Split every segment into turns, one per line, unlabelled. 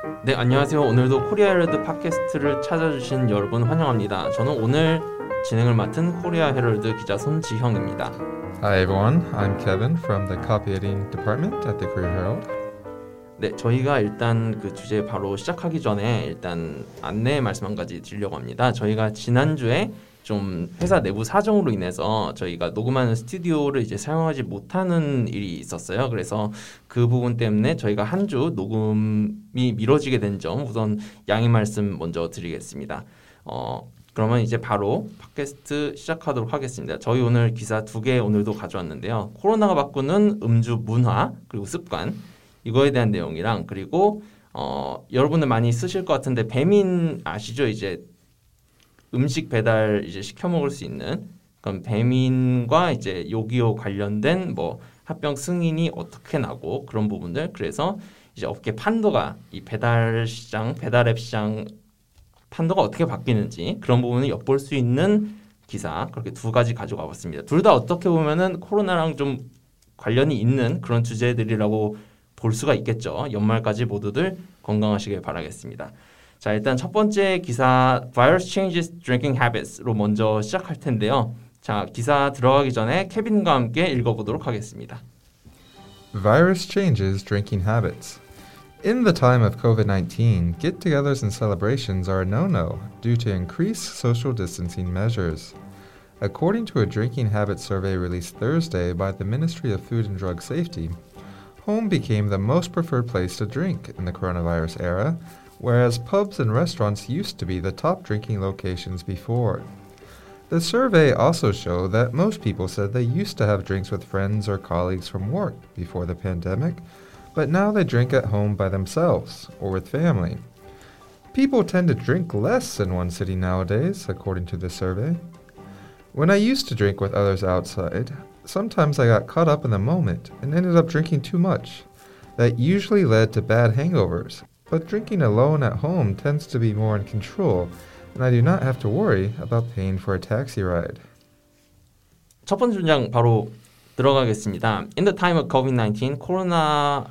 네, 안녕하세요. 오늘도 코리아 헤럴드 팟캐스트를 찾아주신 여러분 환영합니다. 저는 오늘 진행을 맡은 코리아 헤럴드 기자 손지형입니다.
Hi everyone, I'm Kevin from the copy editing department at the Korea Herald.
네, 저희가 일단 그 주제 바로 시작하기 전에 일단 안내 말씀 한 가지 드리려고 합니다. 저희가 지난주에 좀 회사 내부 사정으로 인해서 저희가 녹음하는 스튜디오를 이제 사용하지 못하는 일이 있었어요. 그래서 그 부분 때문에 저희가 한 주 녹음이 미뤄지게 된 점 우선 양해 말씀 먼저 드리겠습니다. 그러면 이제 바로 팟캐스트 시작하도록 하겠습니다. 저희 오늘 기사 2개 오늘도 가져왔는데요. 코로나가 바꾸는 음주 문화 그리고 습관 이거에 대한 내용이랑 그리고 여러분들 많이 쓰실 것 같은데 배민 아시죠? 이제 음식 배달 이제 시켜 먹을 수 있는 그럼 배민과 이제 요기요 관련된 뭐 합병 승인이 어떻게 나고 그런 부분들 그래서 이제 업계 판도가 이 배달 시장 배달앱 시장 판도가 어떻게 바뀌는지 그런 부분을 엿볼 수 있는 기사 그렇게 2가지 가져가 봤습니다. 둘 다 어떻게 보면은 코로나랑 좀 관련이 있는 그런 주제들이라고 볼 수가 있겠죠. 연말까지 모두들 건강하시길 바라겠습니다. 자, 일단 첫 번째 기사 Virus Changes Drinking Habits로 먼저 시작할 텐데요. 자, 기사 들어가기 전에 케빈과 함께 읽어보도록 하겠습니다.
Virus changes drinking habits. In the time of COVID-19, get-togethers and celebrations are a no-no due to increased social distancing measures. According to a drinking habits survey released Thursday by the Ministry of Food and Drug Safety, home became the most preferred place to drink in the coronavirus era, whereas pubs and restaurants used to be the top drinking locations before. The survey also showed that most people said they used to have drinks with friends or colleagues from work before the pandemic, but now they drink at home by themselves or with family. People tend to drink less in one city nowadays, according to the survey. When I used to drink with others outside, sometimes I got caught up in the moment and ended up drinking too much. That usually led to bad hangovers. But drinking alone at home tends to be more in control, and I do not have to worry about paying for a taxi ride.
첫 번째 문장 바로 들어가겠습니다. In the time of COVID-19, 코로나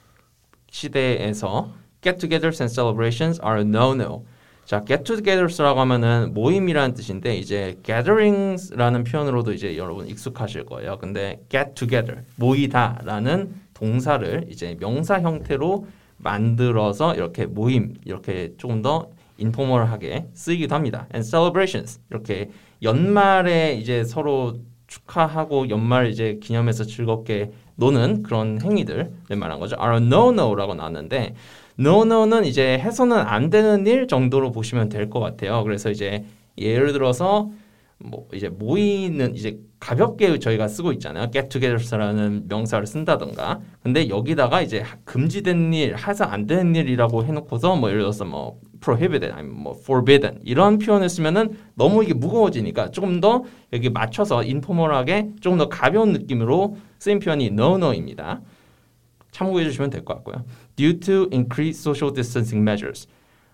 시대에서 get-togethers and celebrations are a no-no. 자, get-togethers라고 하면은 모임이라는 뜻인데 이제 gatherings라는 표현으로도 이제 여러분 익숙하실 거예요. 근데 get-together 모이다라는 동사를 이제 명사 형태로 만들어서 이렇게 모임 이렇게 조금 더 인포멀하게 쓰이기도 합니다. And celebrations 이렇게 연말에 이제 서로 축하하고 연말 이제 기념해서 즐겁게 노는 그런 행위들을 말한 거죠. are a no-no라고 나왔는데 no-no는 이제 해서는 안 되는 일 정도로 보시면 될 것 같아요. 그래서 이제 예를 들어서 뭐 이제 모이는 이제 가볍게 저희가 쓰고 있잖아요. get-togethers라는 명사를 쓴다던가. 근데 여기다가 이제 금지된 일, 해서 안 되는 일이라고 해놓고서 뭐 예를 들어서 뭐 prohibited, 아니면 뭐 forbidden 이런 표현을 쓰면은 너무 이게 무거워지니까 조금 더 여기 맞춰서 인포멀하게 조금 더 가벼운 느낌으로 쓰인 표현이 no-no입니다. 참고해 주시면 될 것 같고요. Due to increased social distancing measures.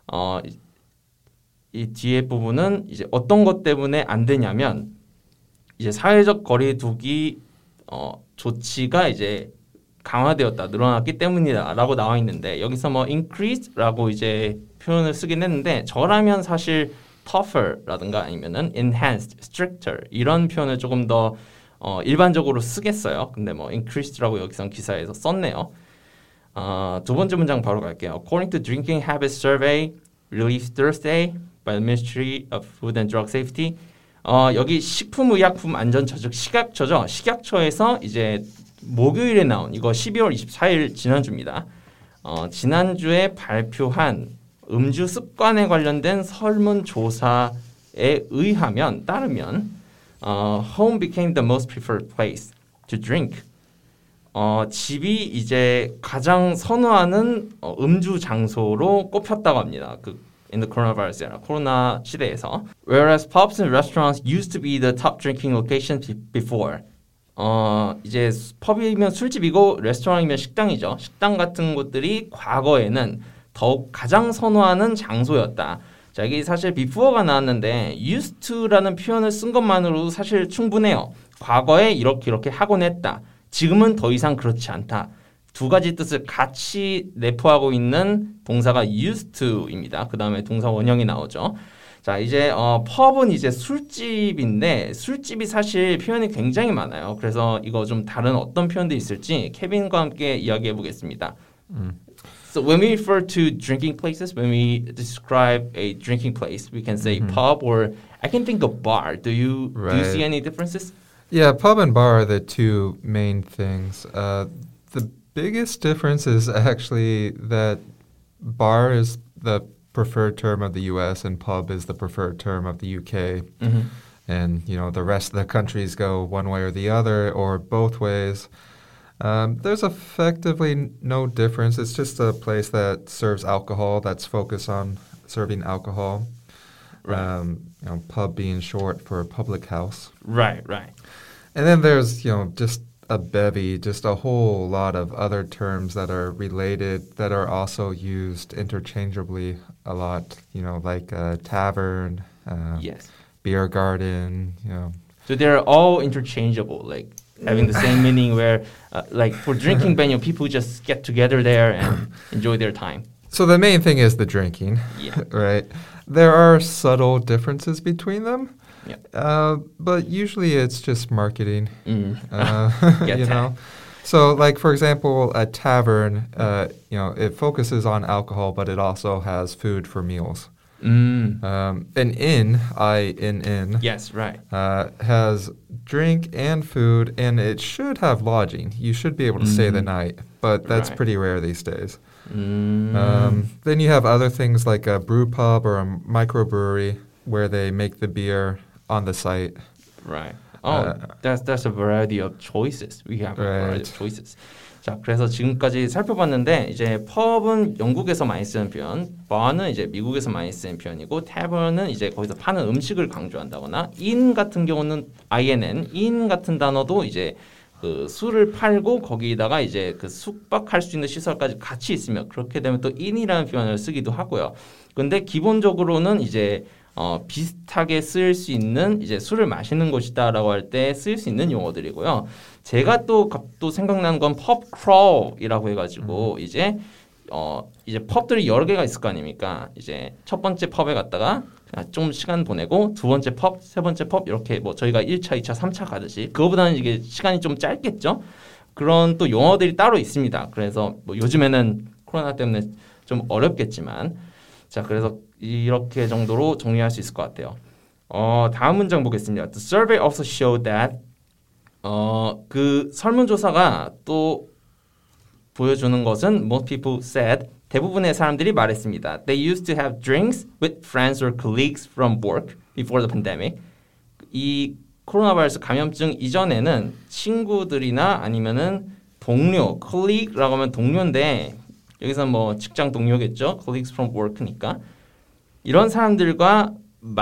이 뒤에 부분은 이제 어떤 것 때문에 안 되냐면 이제 사회적 거리두기 조치가 이제 강화되었다, 늘어났기 때문이다라고 나와 있는데 여기서 뭐 increase라고 이제 표현을 쓰긴 했는데 저라면 사실 tougher라든가 아니면은 enhanced, stricter 이런 표현을 조금 더 일반적으로 쓰겠어요. 근데 뭐 increased라고 여기서 기사에서 썼네요. 두 번째 문장 바로 갈게요. According to Drinking Habits Survey released Thursday by the Ministry of Food and Drug Safety. 여기 식품의약품안전처 식약처죠. 식약처에서 이제 목요일에 나온 이거 12월 24일 지난주입니다. 지난주에 발표한 음주 습관에 관련된 설문조사에 의하면 따르면 home became the most preferred place to drink. 집이 이제 가장 선호하는 음주 장소로 꼽혔다고 합니다. In the coronavirus era, 코로나 시대에서. Whereas pubs and restaurants used to be the top drinking locations before. 이제 펍이면 술집이고 레스토랑이면 식당이죠. 식당 같은 곳들이 과거에는 더욱 가장 선호하는 장소였다. 자, 이게 사실 before가 나왔는데 used to라는 표현을 쓴 것만으로도 사실 충분해요. 과거에 이렇게 하곤 했다. 지금은 더 이상 그렇지 않다. 두 가지 뜻을 같이 내포하고 있는 동사가 used to입니다. 그 다음에 동사 원형이 나오죠. 자, 이제 펍은 이제 술집인데 술집이 사실 표현이 굉장히 많아요. 그래서 이거 좀 다른 어떤 표현도 있을지 케빈과 함께 이야기해 보겠습니다. So when we refer to drinking places, when we describe a drinking place, we can say pub or I can think of bar. Do you see any differences?
Yeah, pub and bar are the two main things. The biggest difference is actually that bar is the preferred term of the U.S. and pub is the preferred term of the U.K. And, you know, the rest of the countries go one way or the other or both ways. There's effectively no difference. It's just a place that serves alcohol, that's focused on serving alcohol.
Right.
You know, pub being short for public house.
Right.
And then there's, you know, just a bevy, just a whole lot of other terms that are related that are also used interchangeably a lot, you know, like tavern,
Yes.
beer garden, you know.
So they're all interchangeable, like having the same meaning where, like for drinking venue, people just get together there and enjoy their time.
So the main thing is the drinking,
Yeah.
right? There are subtle differences between them,
Yeah.
but usually it's just marketing,
Get
you
that.
know. So, like for example, a tavern, you know, it focuses on alcohol, but it also has food for meals. An inn, I-N-N,
Yes, right.
has drink and food, and it should have lodging. You should be able to stay the night, but that's
Right.
pretty rare these days. Then you have other things like a brew pub or a microbrewery where they make the beer on the site.
Right. Oh, that's a variety of choices. We have a variety of choices. 자, 그래서 지금까지 살펴봤는데 이제 펍은 영국에서 많이 쓰는 표현, bar는 이제 미국에서 많이 쓰는 표현이고, tavern은 이제 거기서 파는 음식을 강조한다거나, inn 같은 경우는 inn, inn 같은 단어도 이제 그 술을 팔고 거기다가 이제 그 숙박할 수 있는 시설까지 같이 있으면 그렇게 되면 또 inn이라는 표현을 쓰기도 하고요. 근데 기본적으로는 이제 비슷하게 쓰일 수 있는 이제 술을 마시는 곳이다라고 할 때 쓰일 수 있는 용어들이고요. 제가 또 생각나는 건 pub crawl이라고 해가지고 이제 펍들이 여러 개가 있을 거 아닙니까? 이제 첫 번째 펍에 갔다가 좀 시간 보내고 두 번째 펍, 세 번째 펍 이렇게 뭐 저희가 1차, 2차, 3차 가듯이 그거보다는 이게 시간이 좀 짧겠죠? 그런 또 용어들이 따로 있습니다. 그래서 뭐 요즘에는 코로나 때문에 좀 어렵겠지만 자, 그래서 이렇게 정도로 정리할 수 있을 것 같아요. 다음 문장 보겠습니다. The survey also showed that 그 설문조사가 또 보여주는 것은 most people said 대부분의 사람들이 말했습니다. They used to have drinks with friends or colleagues from work before the pandemic. 이 코로나 바이러스 감염증 이전에는 친구들이나 아니면은 동료, colleague라고 하면 동료인데 여기서는 뭐 직장 동료겠죠. colleagues from work니까 이런 사람들과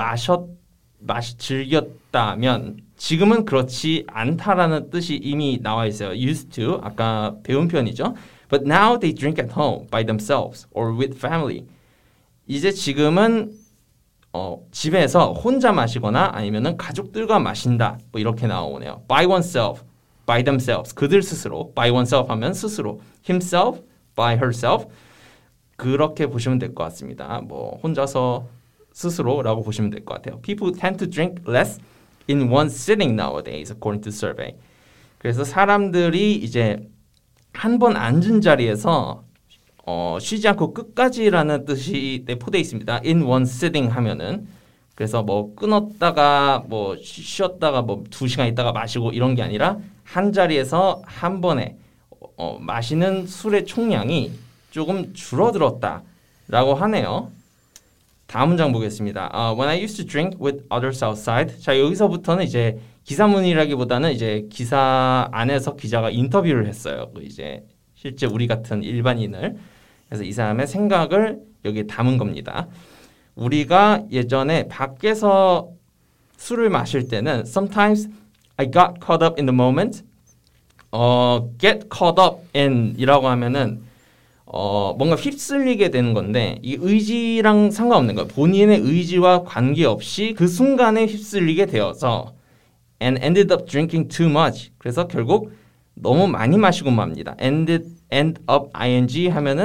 즐겼다면 지금은 그렇지 않다라는 뜻이 이미 나와 있어요. used to 아까 배운 표현이죠. But now they drink at home by themselves or with family. 이제 지금은 집에서 혼자 마시거나 아니면은 가족들과 마신다. 뭐 이렇게 나오네요. By oneself, by themselves. 그들 스스로. By oneself 하면 스스로. Himself, by herself. 그렇게 보시면 될 것 같습니다. 뭐 혼자서 스스로라고 보시면 될 것 같아요. People tend to drink less in one sitting nowadays, according to survey. 그래서 사람들이 이제 한 번 앉은 자리에서 쉬지 않고 끝까지라는 뜻이 내포되어 있습니다. In one sitting 하면은 그래서 뭐 끊었다가 뭐 쉬었다가 뭐 2시간 있다가 마시고 이런 게 아니라 한 자리에서 한 번에 마시는 술의 총량이 조금 줄어들었다라고 하네요. 다음 문장 보겠습니다. When I used to drink with others outside. 자, 여기서부터는 이제 기사문이라기보다는 이제 기사 안에서 기자가 인터뷰를 했어요. 이제 실제 우리 같은 일반인을. 그래서 이 사람의 생각을 여기에 담은 겁니다. 우리가 예전에 밖에서 술을 마실 때는 sometimes I got caught up in the moment. get caught up in 이라고 하면은 뭔가 휩쓸리게 되는 건데 이 의지랑 상관없는 거예요. 본인의 의지와 관계없이 그 순간에 휩쓸리게 되어서 and ended up drinking too much. 그래서 결국 너무 많이 마시고 맙니다. end up ing 하면은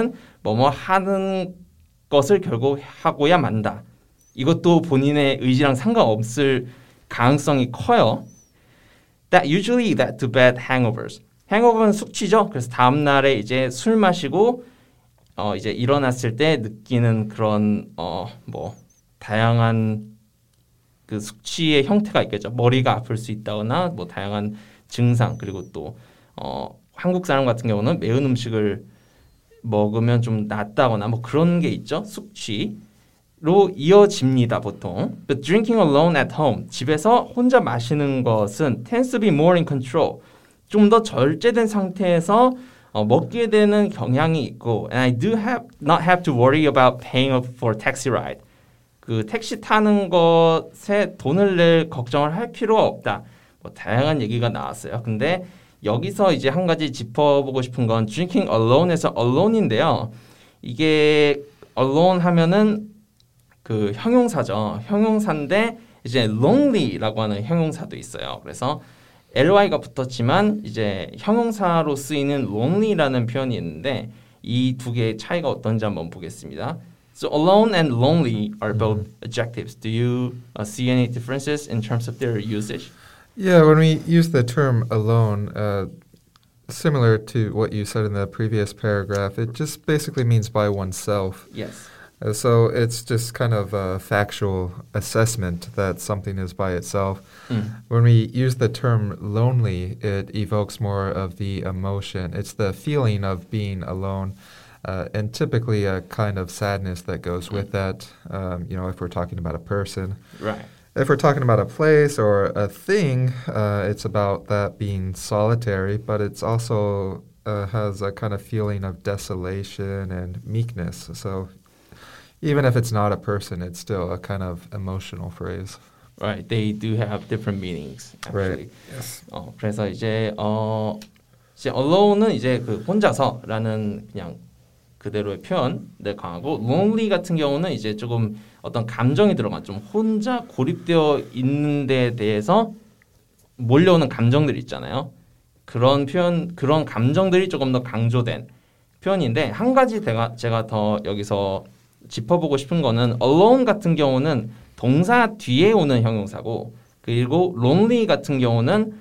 뭐뭐 하는 것을 결국 하고야 만다. 이것도 본인의 의지랑 상관없을 가능성이 커요. That usually led to bad hangovers. hangover는 숙취죠. 그래서 다음 날에 이제 술 마시고 이제 일어났을 때 느끼는 그런 뭐 다양한 그 숙취의 형태가 있겠죠. 머리가 아플 수 있다거나 뭐 다양한 증상 그리고 또 한국 사람 같은 경우는 매운 음식을 먹으면 좀 낫다거나 뭐 그런 게 있죠. 숙취로 이어집니다 보통. But drinking alone at home, 집에서 혼자 마시는 것은 tends to be more in control. 좀 더 절제된 상태에서 먹게 되는 경향이 있고, and I do not have to worry about paying for taxi ride. 그 택시 타는 것에 돈을 낼 걱정을 할 필요가 없다. 뭐 다양한 얘기가 나왔어요. 근데 여기서 이제 한 가지 짚어보고 싶은 건 drinking alone에서 alone인데요. 이게 alone 하면은 그 형용사죠. 형용사인데 이제 lonely라고 하는 형용사도 있어요. 그래서 ly가 붙었지만 이제 형용사로 쓰이는 lonely라는 표현이 있는데 이 두 개의 차이가 어떤지 한번 보겠습니다. So alone and lonely are both adjectives. Do you see any differences in terms of their usage?
Yeah, when we use the term alone, similar to what you said in the previous paragraph, it just basically means by oneself.
Yes.
So it's just kind of a factual assessment that something is by itself. When we use the term lonely, it evokes more of the emotion. It's the feeling of being alone. And typically a kind of sadness that goes with that, if we're talking about a person.
Right.
If we're talking about a place or a thing, it's about that being solitary, but it's also has a kind of feeling of desolation and meekness. So even if it's not a person, it's still a kind of emotional phrase.
Right. They do have different meanings. Actually.
Right. Yes.
그래서 이제 alone은 이제 그 혼자서라는 그냥 그대로의 표현에 강하고 lonely 같은 경우는 이제 조금 어떤 감정이 들어간 좀 혼자 고립되어 있는 데에 대해서 몰려오는 감정들이 있잖아요. 그런 감정들이 조금 더 강조된 표현인데 한 가지 제가 더 여기서 짚어보고 싶은 거는 alone 같은 경우는 동사 뒤에 오는 형용사고 그리고 lonely 같은 경우는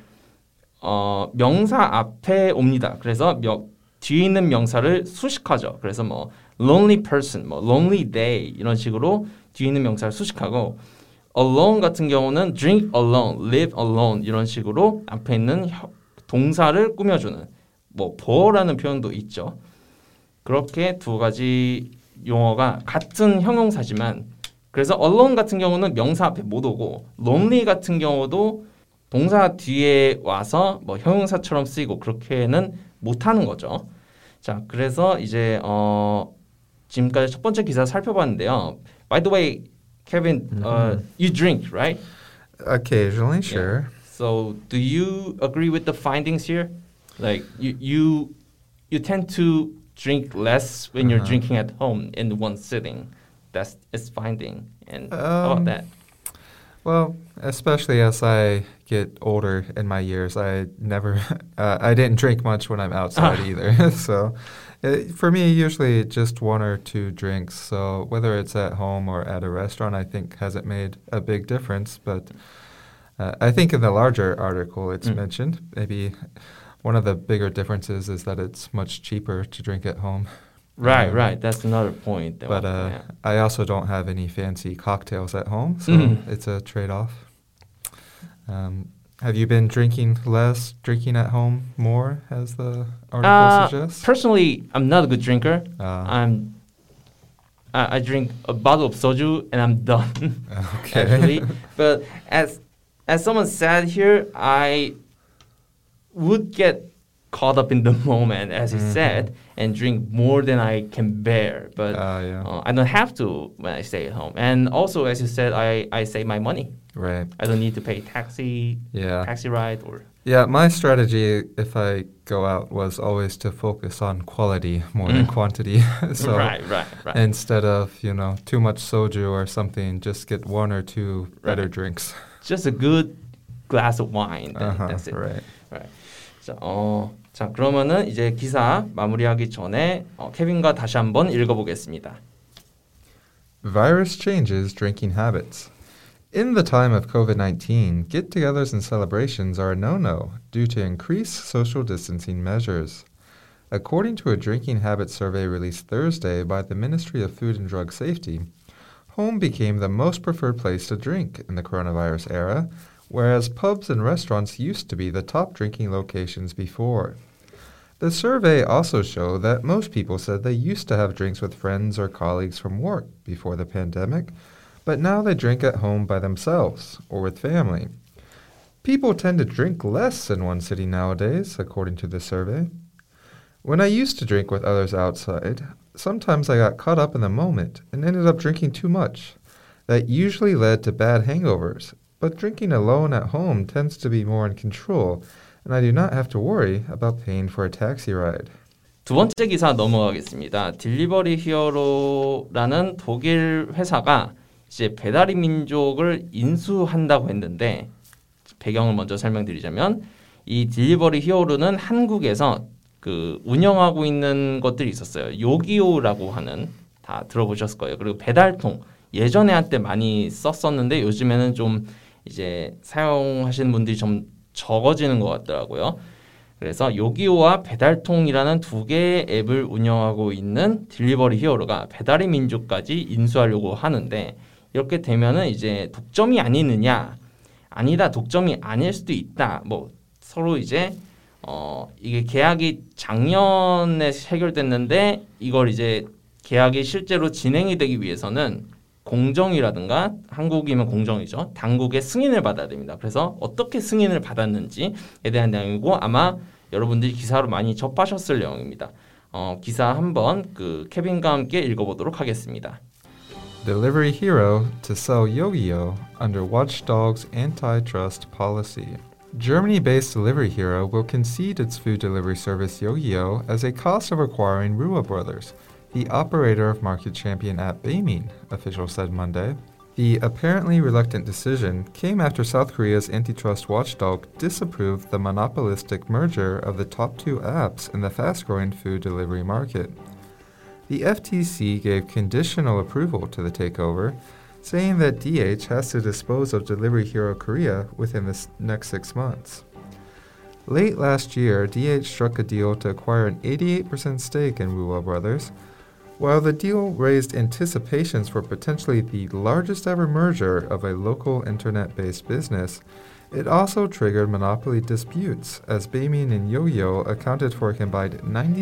명사 앞에 옵니다. 그래서 뒤에 있는 명사를 수식하죠. 그래서 뭐 lonely person, 뭐 lonely day 이런 식으로 뒤에 있는 명사를 수식하고 alone 같은 경우는 drink alone, live alone 이런 식으로 앞에 있는 동사를 꾸며주는 뭐 bore라는 표현도 있죠. 그렇게 두 가지 용어가 같은 형용사지만 그래서 alone 같은 경우는 명사 앞에 못 오고 lonely 같은 경우도 동사 뒤에 와서 뭐 형용사처럼 쓰이고 그렇게는 못하는 거죠. 자, 그래서 이제 지금까지 첫 번째 기사 살펴봤는데요. By the way, Kevin, you drink, right?
Occasionally, sure.
Yeah. So, do you agree with the findings here? Like you tend to drink less when you're drinking at home in one sitting. That's its finding. And how about that?
Well, especially as I get older in my years, I didn't drink much when I'm outside either. So for me, usually just one or two drinks. So whether it's at home or at a restaurant, I think hasn't made a big difference. But I think in the larger article it's mentioned, maybe one of the bigger differences is that it's much cheaper to drink at home.
Right. That's another point.
But I also don't have any fancy cocktails at home, so it's a trade-off. Have you been drinking less, drinking at home more, as the article suggests?
Personally, I'm not a good drinker. I drink a bottle of soju and I'm done.
Okay.
Actually, but as someone said here, I would get caught up in the moment, as he said, and drink more than I can bear. But I don't have to when I stay at home. And also, as you said, I save my money.
Right.
I don't need to pay taxi ride or...
Yeah, my strategy if I go out was always to focus on quality more than quantity. So
right.
instead of, too much soju or something, just get one or two better drinks.
Just a good glass of wine. That's it.
Right.
So, 자, 그러면은 이제 기사 마무리하기 전에 케빈과 다시 한번 읽어보겠습니다.
Virus changes drinking habits. In the time of COVID-19, get-togethers and celebrations are a no-no due to increased social distancing measures. According to a drinking habit survey released Thursday by the Ministry of Food and Drug Safety, home became the most preferred place to drink in the coronavirus era, whereas pubs and restaurants used to be the top drinking locations before. The survey also showed that most people said they used to have drinks with friends or colleagues from work before the pandemic, but now they drink at home by themselves or with family. People tend to drink less in one city nowadays, according to the survey. When I used to drink with others outside, sometimes I got caught up in the moment and ended up drinking too much. That usually led to bad hangovers, but drinking alone at home tends to be more in control, and I do not have to worry about paying for a taxi ride.
두 번째 기사 넘어가겠습니다. 딜리버리 히어로라는 독일 회사가 이제 배달의 민족을 인수한다고 했는데 배경을 먼저 설명드리자면 이 딜리버리 히어로는 한국에서 그 운영하고 있는 것들이 있었어요. 요기요라고 하는 다 들어보셨을 거예요. 그리고 배달통 예전에 한때 많이 썼었는데 요즘에는 좀 이제 사용하시는 분들이 좀 적어지는 것 같더라고요. 그래서 요기요와 배달통이라는 두 개의 앱을 운영하고 있는 딜리버리 히어로가 배달의 민족까지 인수하려고 하는데 이렇게 되면은 이제 독점이 아니느냐? 아니다, 독점이 아닐 수도 있다. 뭐 서로 이제 이게 계약이 작년에 해결됐는데 이걸 이제 계약이 실제로 진행이 되기 위해서는 공정이라든가 한국이면 공정이죠. 당국의 승인을 받아야 됩니다. 그래서 어떻게 승인을 받았는지에 대한 내용이고 아마 여러분들이 기사로 많이 접하셨을 내용입니다. 기사 한번 그 케빈과 함께 읽어보도록 하겠습니다.
Delivery Hero to sell Yogiyo under Watchdog's antitrust policy. Germany-based Delivery Hero will concede its food delivery service Yogiyo as a cost of acquiring Rua Brothers, the operator of market champion app Baemin, officials said Monday. The apparently reluctant decision came after South Korea's antitrust watchdog disapproved the monopolistic merger of the top two apps in the fast-growing food delivery market. The FTC gave conditional approval to the takeover, saying that DH has to dispose of Delivery Hero Korea within the next 6 months. Late last year, DH struck a deal to acquire an 88% stake in Rua Brothers. While the deal raised anticipations for potentially the largest ever merger of a local internet-based business, it also triggered monopoly disputes as Baemin and Yogiyo accounted for a combined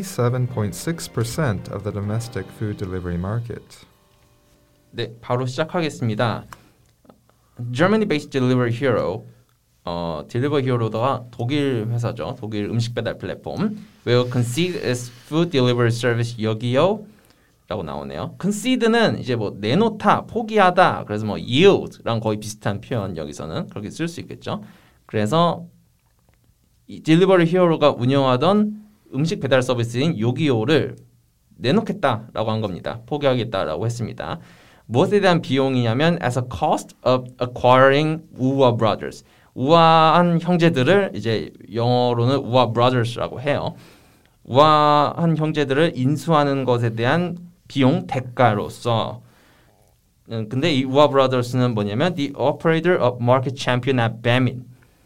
97.6% of the domestic food delivery market.
네, 바로 시작하겠습니다. Germany-based Delivery Hero, 딜리버리 히어로가 독일 회사죠. 독일 음식 배달 플랫폼. will concede its food delivery service Yogiyo 라고 나오네요. concede는 이제 뭐 내놓다, 포기하다. 그래서 뭐 yield랑 거의 비슷한 표현 여기서는 그렇게 쓸 수 있겠죠. 그래서 이 딜리버리 히어로가 운영하던 음식 배달 서비스인 요기요를 내놓겠다라고 한 겁니다. 포기하겠다라고 했습니다. 무엇에 대한 비용이냐면 as a cost of acquiring Ua Brothers. 우아한 형제들을 이제 영어로는 Ua Brothers라고 해요. 우아한 형제들을 인수하는 것에 대한 비용 대가로서. 근데 이 Ua Brothers는 뭐냐면 the operator of market champion at Baemin.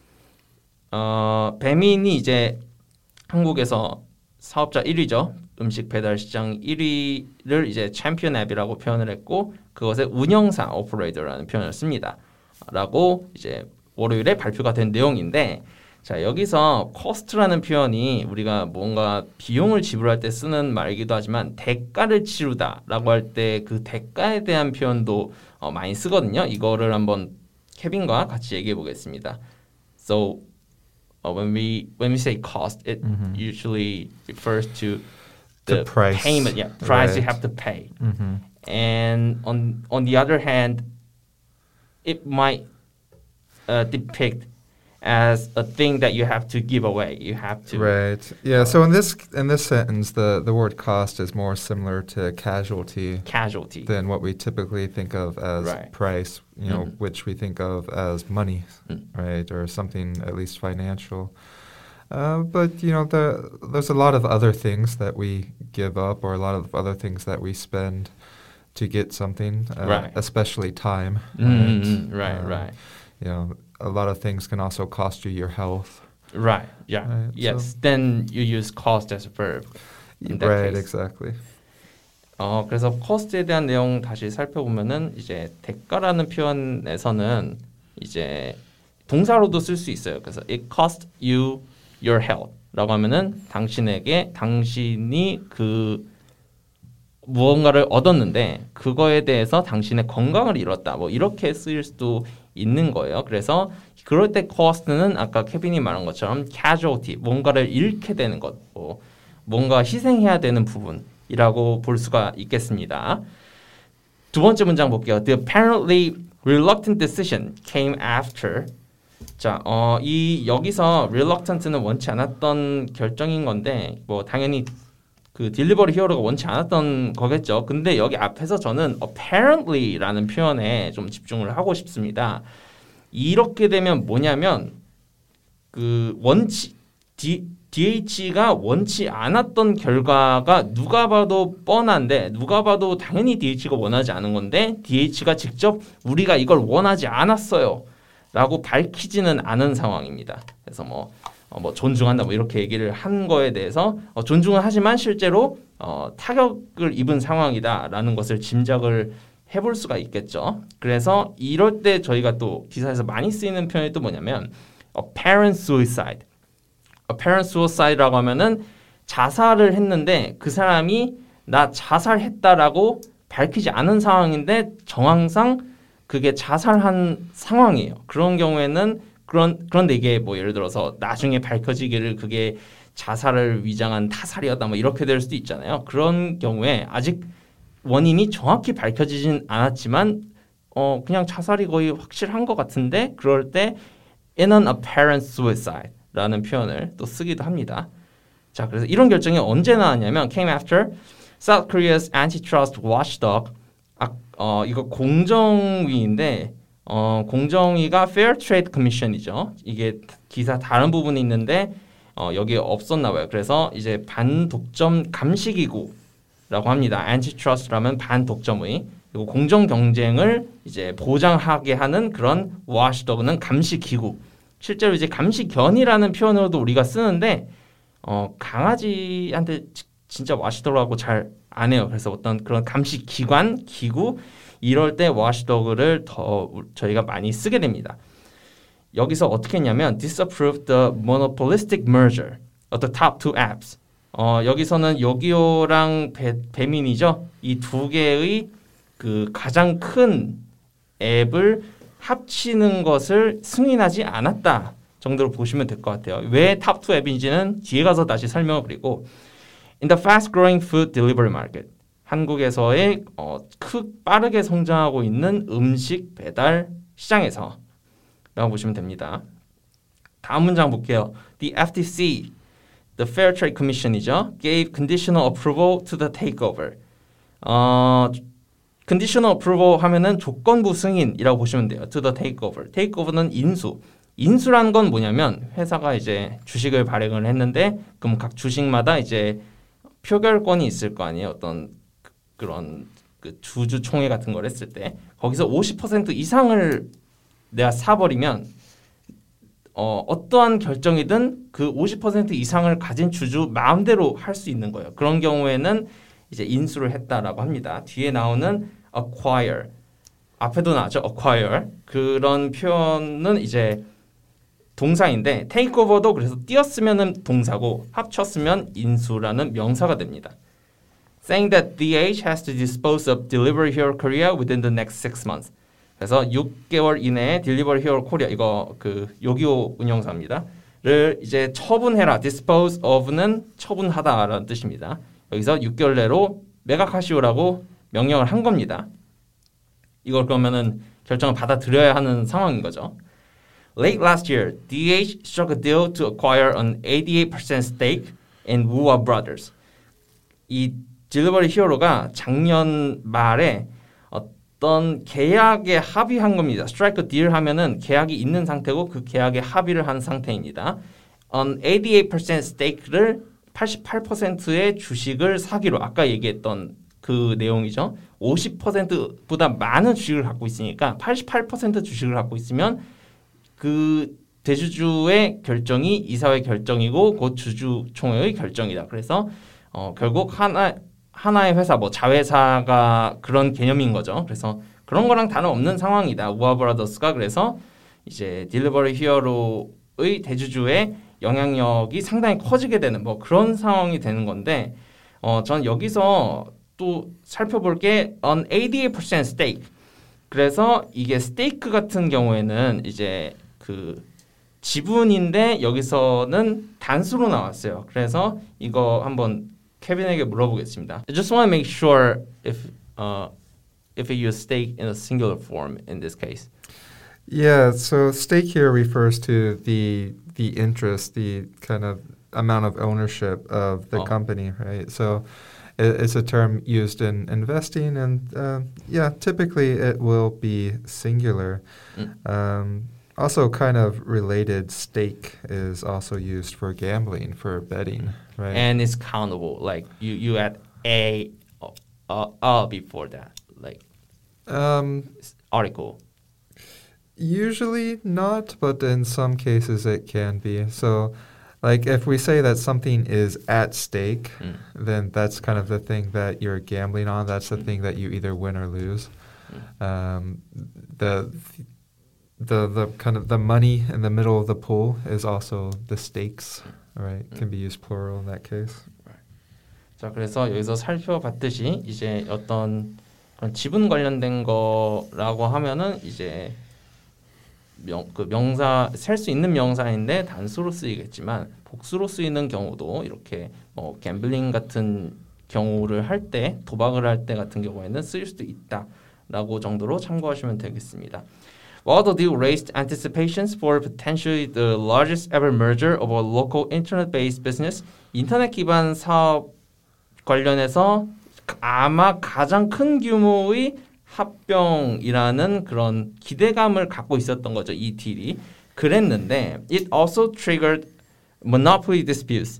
배민이 이제 한국에서 사업자 1위죠. 음식 배달 시장 1위를 이제 챔피언 앱이라고 표현을 했고 그것의 운영사 오퍼레이터라는 표현을 씁니다. 라고 이제 월요일에 발표가 된 내용인데 자 여기서 cost라는 표현이 우리가 뭔가 비용을 지불할 때 쓰는 말이기도 하지만 대가를 치르다라고 할 때 그 대가에 대한 표현도 많이 쓰거든요. 이거를 한번 케빈과 같이 얘기해 보겠습니다. So when we say cost, it usually refers to the
price.
payment, price
Right.
you have to pay. And on the other hand, it might depict as a thing that you have to give away. You have to
Right. Yeah. So in this sentence, the word cost is more similar to casualty
casualty.
than what we typically think of as
Right.
price. You know, which we think of as money, right, or something at least financial. But there's a lot of other things that we give up, or a lot of other things that we spend to get something,
Right.
especially time.
Right.
A lot of things can also cost you your health.
Right. Yeah.
Right,
Yes. Then you use cost as a verb. In that
Right,
case.
exactly.
그래서 cost에 대한 내용 다시 살펴보면은 이제 대가라는 표현에서는 이제 동사로도 쓸 수 있어요. 그래서 it cost you your health라고 하면은 당신이 그 무언가를 얻었는데 그거에 대해서 당신의 건강을 잃었다. 뭐 이렇게 쓰일 수도 있는 거예요. 그래서 그럴 때 cost는 아까 케빈이 말한 것처럼 casualty, 뭔가를 잃게 되는 것, 뭔가 희생해야 되는 부분이라고 볼 수가 있겠습니다. 두 번째 문장 볼게요. The apparently reluctant decision came after. 자, 여기서 reluctant는 원치 않았던 결정인 건데, 뭐 당연히 그 딜리버리 히어로가 원치 않았던 거겠죠. 근데 여기 앞에서 저는 apparently라는 표현에 좀 집중을 하고 싶습니다. 이렇게 되면 뭐냐면 그 DH가 원치 않았던 결과가 누가 봐도 뻔한데 누가 봐도 당연히 DH가 원하지 않은 건데 DH가 직접 우리가 이걸 원하지 않았어요 라고 밝히지는 않은 상황입니다. 그래서 뭐 존중한다 뭐 이렇게 얘기를 한 거에 대해서 존중은 하지만 실제로 타격을 입은 상황이다라는 것을 짐작을 해볼 수가 있겠죠. 그래서 이럴 때 저희가 또 기사에서 많이 쓰이는 표현이 또 뭐냐면 apparent suicide. apparent suicide라고 하면은 자살을 했는데 그 사람이 나 자살했다라고 밝히지 않은 상황인데 정황상 그게 자살한 상황이에요. 그런 경우에는 그런데 이게 뭐 예를 들어서 나중에 밝혀지기를 그게 자살을 위장한 타살이었다 뭐 이렇게 될 수도 있잖아요. 그런 경우에 아직 원인이 정확히 밝혀지진 않았지만 그냥 자살이 거의 확실한 것 같은데 그럴 때 in an apparent suicide라는 표현을 또 쓰기도 합니다. 자, 그래서 이런 결정이 언제 나왔냐면 came after South Korea's antitrust watchdog. 이거 공정위인데 공정위가 Fair Trade Commission이죠. 이게 기사 다른 부분이 있는데 여기에 없었나 봐요. 그래서 이제 반독점 감시기구라고 합니다. Antitrust라면 반독점의 그리고 공정 경쟁을 이제 보장하게 하는 그런 watchdog는 감시기구. 실제로 이제 감시견이라는 표현으로도 우리가 쓰는데 강아지한테 진짜 watchdog하고 잘 안 해요. 그래서 어떤 그런 감시기관, 기구 이럴 때 watchdog를 더 저희가 많이 쓰게 됩니다. 여기서 어떻게 했냐면 disapproved the monopolistic merger of the top two apps. 여기서는 요기요랑 배민이죠. 이 두 개의 그 가장 큰 앱을 합치는 것을 승인하지 않았다 정도로 보시면 될 것 같아요. 왜 탑2 앱인지는 뒤에 가서 다시 설명을 드리고 In the fast-growing food delivery market, 한국에서의 빠르게 성장하고 있는 음식 배달 시장에서 라고 보시면 됩니다. 다음 문장 볼게요. The FTC, the Fair Trade Commission이죠. gave conditional approval to the takeover. conditional approval 하면은 조건부 승인이라고 보시면 돼요. to the takeover. takeover는 인수. 인수란 건 뭐냐면 회사가 이제 주식을 발행을 했는데 그럼 각 주식마다 이제 표결권이 있을 거 아니에요. 어떤 그런 그 주주총회 같은 걸 했을 때 거기서 50% 이상을 내가 사버리면 어떠한 결정이든 그 50% 이상을 가진 주주 마음대로 할 수 있는 거예요. 그런 경우에는 이제 인수를 했다라고 합니다. 뒤에 나오는 acquire 앞에도 나왔죠. acquire 그런 표현은 이제 동사인데 takeover도 그래서 띄었으면은 동사고 합쳤으면 인수라는 명사가 됩니다. Saying that DH has to dispose of Delivery Hero Korea within the next 6 months. 그래서 6개월 이내에 Delivery Hero Korea 이거 그 요기요 운영사입니다.를 이제 처분해라. Dispose of는 처분하다라는 뜻입니다. 여기서 6개월 내로 매각하시오라고 명령을 한 겁니다. 이걸 그러면은 결정을 받아들여야 하는 상황인 거죠. Late last year, DH struck a deal to acquire an 88% stake in Woowa Brothers. 이 딜리버리 히어로가 작년 말에 어떤 계약에 합의한 겁니다. Strike a deal 하면은 계약이 있는 상태고 그 계약에 합의를 한 상태입니다. an 88% stake를 88%의 주식을 사기로 아까 얘기했던 그 내용이죠. 50%보다 많은 주식을 갖고 있으니까 88% 주식을 갖고 있으면 그 대주주의 결정이 이사회 결정이고 곧 주주총회의 결정이다. 그래서 결국 하나의 회사, 뭐 자회사가 그런 개념인 거죠. 그래서 그런 거랑 다름없는 상황이다. 우아 브라더스가 그래서 이제 딜리버리 히어로의 대주주의 영향력이 상당히 커지게 되는 뭐 그런 상황이 되는 건데, 전 여기서 또 살펴볼 게 an 88% stake. 그래서 이게 스테이크 같은 경우에는 이제 그 지분인데 여기서는 단수로 나왔어요. 그래서 이거 한번 케빈에게 물어보겠습니다. I just want to make sure if you use stake in a singular form in this case.
Yeah, so stake here refers to the interest, the kind of amount of ownership of the company, right? So it's a term used in investing, and typically it will be singular. Also, kind of related, stake is also used for gambling, for betting, right?
And it's countable. Like you add a before that, like article.
Usually not, but in some cases it can be. So, like if we say that something is at stake, then that's kind of the thing that you're gambling on. That's the thing that you either win or lose. The kind of the money in the middle of the pool is also the stakes, right? Can be used plural in that case.
자, 그래서 여기서 살펴봤듯이 이제 어떤 그런 지분 관련된 거라고 하면은 이제 명사 셀 수 있는 명사인데 단수로 쓰이겠지만 복수로 쓰이는 경우도 이렇게 갬블링 같은 경우를 할 때, 도박을 할 때 같은 경우에는 쓰일 수도 있다라고 정도로 참고하시면 되겠습니다. While the deal raised anticipations for potentially the largest ever merger of a local internet-based business, 인터넷 기반 사업 관련해서 아마 가장 큰 규모의 합병이라는 그런 기대감을 갖고 있었던 거죠. 이 딜이. 그랬는데 it also triggered monopoly disputes.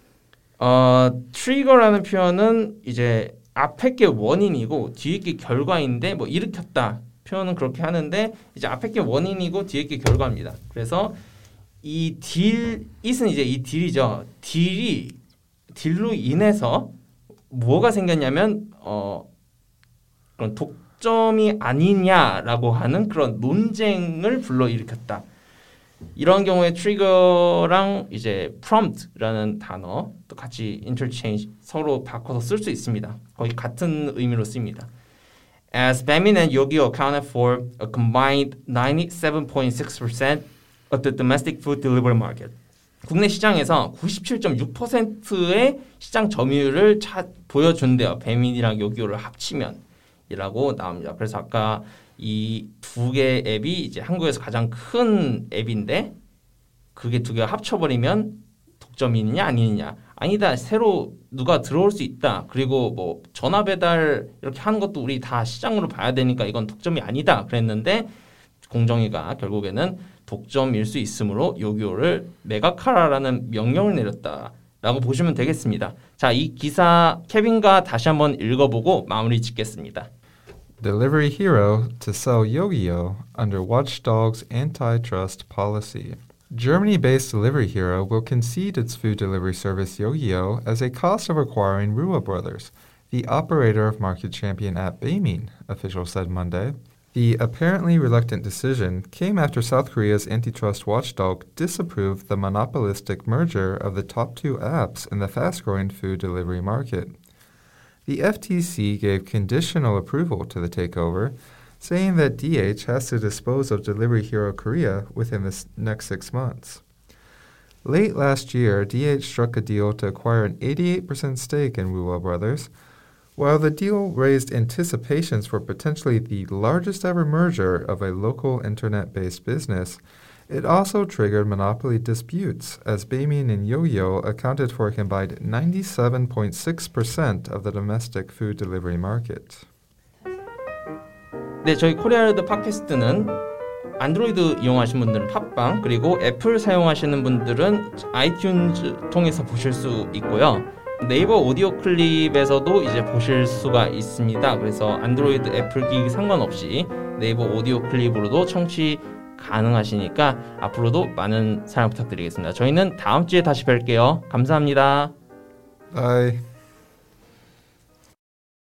trigger라는 표현은 이제 앞에 게 원인이고 뒤에 게 결과인데 뭐 일으켰다 표현은 그렇게 하는데 이제 앞에 게 원인이고 뒤에 게 결과입니다. 그래서 이 it은 이제 이 딜이죠. 딜로 인해서 뭐가 생겼냐면 그런 독점이 아니냐라고 하는 그런 논쟁을 불러일으켰다. 이런 경우에 트리거랑 이제 prompt라는 단어 또 같이 interchange 서로 바꿔서 쓸 수 있습니다. 거의 같은 의미로 씁니다. As Baemin and Yogi accounted for a combined 97.6% of the domestic food delivery market. 국내 시장에서 97.6%의 시장 점유율을 보여준대요. 배민이랑 요기요를 합치면이라고 나옵니다. 그래서 아까 이 두 개의 앱이 이제 한국에서 가장 큰 앱인데 그게 두 개가 합쳐버리면 독점이냐 아니냐. 아니다. 새로 누가 들어올 수 있다. 그리고 뭐 전화 배달 이렇게 하는 것도 우리 다 시장으로 봐야 되니까 이건 독점이 아니다. 그랬는데 공정위가 결국에는 독점일 수 있으므로 요기요를 매각하라라는 명령을 내렸다라고 보시면 되겠습니다. 자, 이 기사 케빈과 다시 한번 읽어보고 마무리 짓겠습니다.
Delivery Hero to sell Yogiyo under Watchdog's antitrust policy. Germany-based Delivery Hero will concede its food delivery service Yogiyo as a cost of acquiring Rua Brothers, the operator of market champion app Baemin, officials said Monday. The apparently reluctant decision came after South Korea's antitrust watchdog disapproved the monopolistic merger of the top two apps in the fast-growing food delivery market. The FTC gave conditional approval to the takeover, saying that DH has to dispose of Delivery Hero Korea within the next 6 months. Late last year, DH struck a deal to acquire an 88% stake in Rua Brothers. While the deal raised anticipations for potentially the largest ever merger of a local internet-based business, it also triggered monopoly disputes as Baemin and Yogiyo accounted for a combined 97.6% of the domestic food delivery market.
네, 저희 코리아르드 팟캐스트는 안드로이드 이용하시는 분들은 팟빵, 그리고 애플 사용하시는 분들은 아이튠즈 통해서 보실 수 있고요. 네이버 오디오 클립에서도 이제 보실 수가 있습니다. 그래서 안드로이드, 애플 기기 상관없이 네이버 오디오 클립으로도 청취 가능하시니까 앞으로도 많은 사랑 부탁드리겠습니다. 저희는 다음 주에 다시 뵐게요. 감사합니다.
Bye.